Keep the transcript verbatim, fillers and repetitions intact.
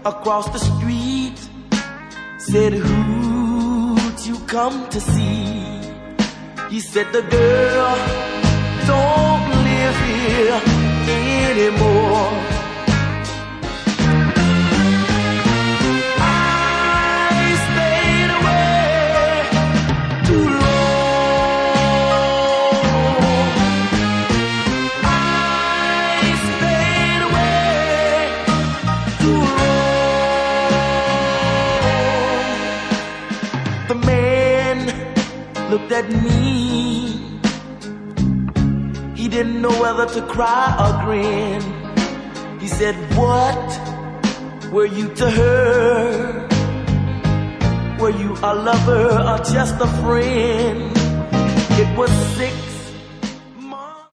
across the street said, who'd you come to see? He said, the girl don't live here anymore. I stayed away too long. I stayed away too long. The man looked at me. He didn't know whether to cry or grin. He said, what were you to her? Were you a lover or just a friend? It was sick